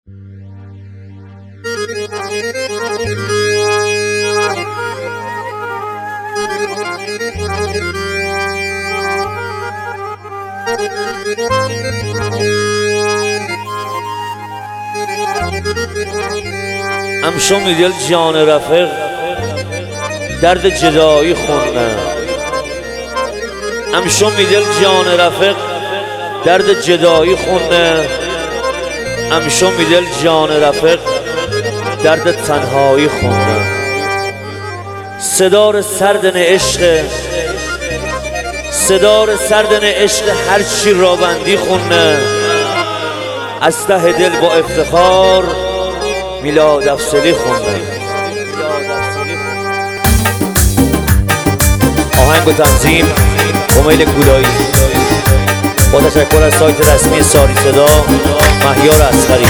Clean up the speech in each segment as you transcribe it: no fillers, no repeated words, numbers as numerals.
امشو میدل جان رفیق درد جدایی خونه، امشو میدل جان رفیق درد جدایی خونه، امشو میدل جان رفیق درد تنهایی خونه. صدار سردن عشق، صدار سردن عشق هرچی را بندی خونه، از ته دل با افتخار میلاد افسلی خونده. آهنگ و تنظیم امیل گولایی، با تشکر از سایت رسمی ساری صدا مهیار اصغری.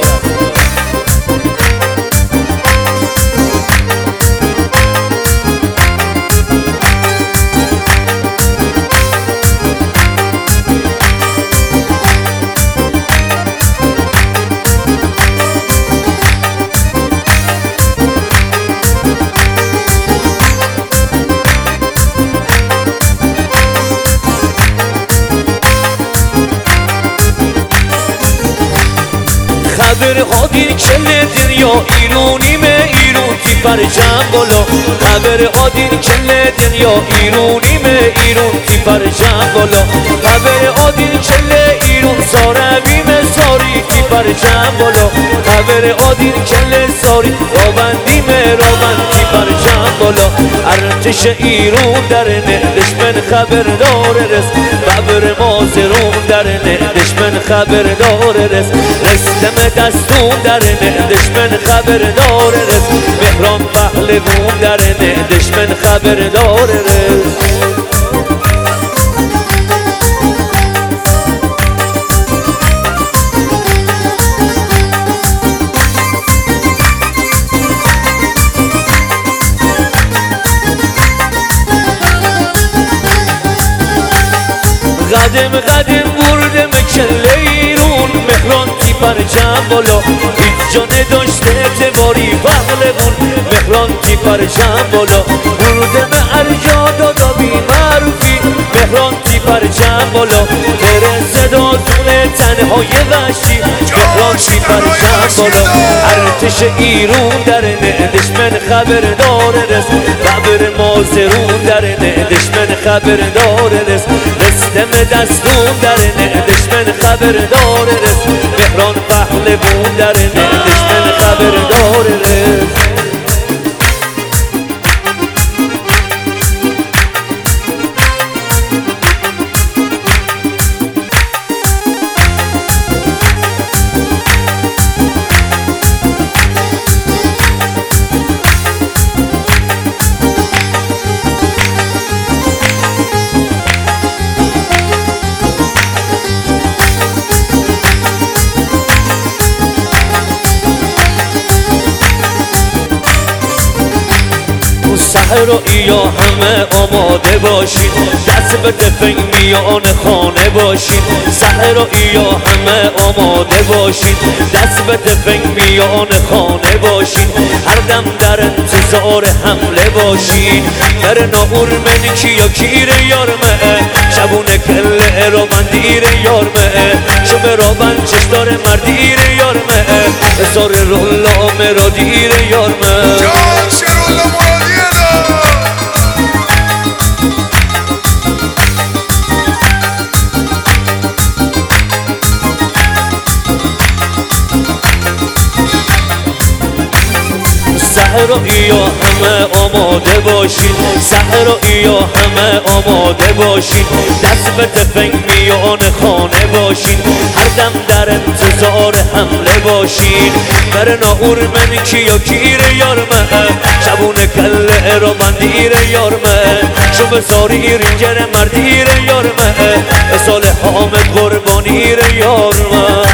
خبر عادی کل دنیا ایرونیمه ایرون تی پرچم بالا، خبر عادی کل دنیا ایرونیمه ایرون تی پرچم بالا، خبر عادی کل ایرون سارویمه ساری تی پرچم بالا، خبر عادی کل ساری رابندیمه رابند تی پرچم بالا، ارتش ایرون در نه دشمن خبر داره رس، ببر مازرون در نه دشمن خبر داره رس، رستم دستون در نه دشمن خبر داره رس، مهران پهلوون در نه دشمن خبر داره رس. قدم قدم بردم کله ایرون مهران تی پرچم بالا، هیچ جا نداشته اعتباری پهلوون مهران تی پرچم بالا، بردم ارجا دادا بی معروفی مهران تی پرچم بالا، تر صدا زونه تنهای وحشی مهران تی پرچم بالا، ارتش ایرون در نه دشمن خبر داره رس، ببر مازرون در نه دشمن خبر داره رس، رستم دستون در نه دشمن خبر داره رس، مهران پهلوون در نه دشمن خبر داره رس. صحرایی‌ها همه آماده باشین، دست به تفنگ میان خانه باشین، صحرایی‌ها همه آماده باشین، دست به تفنگ میان خانه باشین، هر دم در انتظار حمله باشین، برنا اورمن کیا کیر یارمه، شبونه کله رو بندیر یارمه، شب را بند چشدار مردیر یارمه، اصار رولا مرا دیر یارمه. صحرایی‌ها همه آماده باشین، صحرایی‌ها همه آماده باشین، دست به تفنگ میان خانه باشین، هر دم در انتظار حمله باشین، برنا اورمن کیا کیر یارمه، شبونه کله را بندیر یارمه، شب ساری رنجر مردیر یارمه، سال حامد قربانیر یارمه.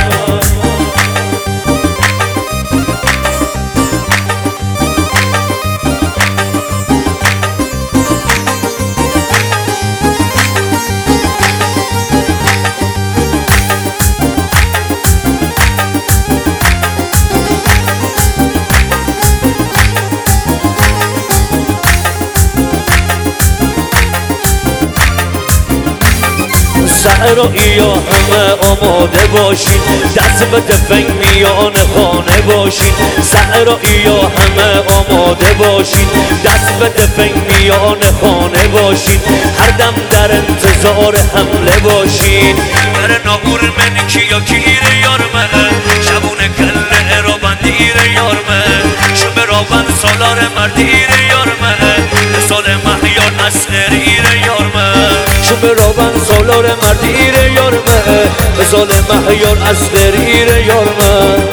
صحرایی یا همه آماده باشین دست به تفنگ میان خانه باشین صحرایی یا همه آماده باشین دست به تفنگ میان خانه باشین هر دم در انتظار حمله باشین بر ناغور من کیا کیر یارمه شبونه کله را بندیر یارمه شب رابن سالار مردیر یارمه سال مهیار اسخریر یارمه شب رابن سالار مردیر یارمه سال مهیار اسخریر یارمه